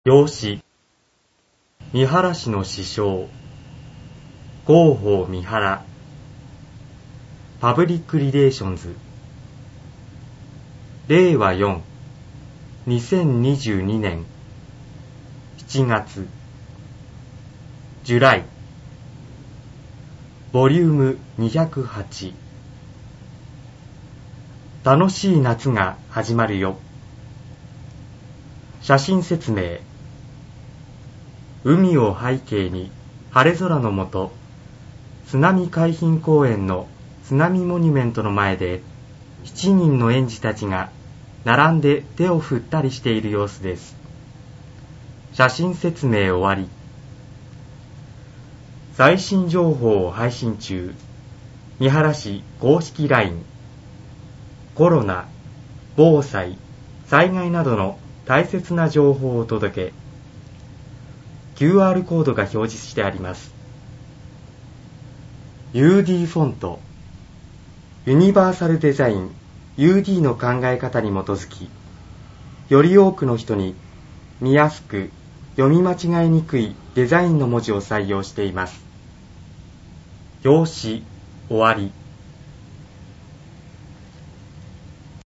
養子、三原氏の師匠、広報三原、パブリックリレーションズ、令和4、2022年7月、ジュライ、ボリューム208、楽しい夏が始まるよ。写真説明。海を背景に晴れ空の下、津波海浜公園の津波モニュメントの前で7人の園児たちが並んで手を振ったりしている様子です。写真説明終わり。最新情報を配信中。三原市公式 LINE。コロナ、防災、災害などの大切な情報をお届け。QR コードが表示してあります。UD フォント、ユニバーサルデザイン UD の考え方に基づき、より多くの人に見やすく読み間違いにくいデザインの文字を採用しています。用紙終わり。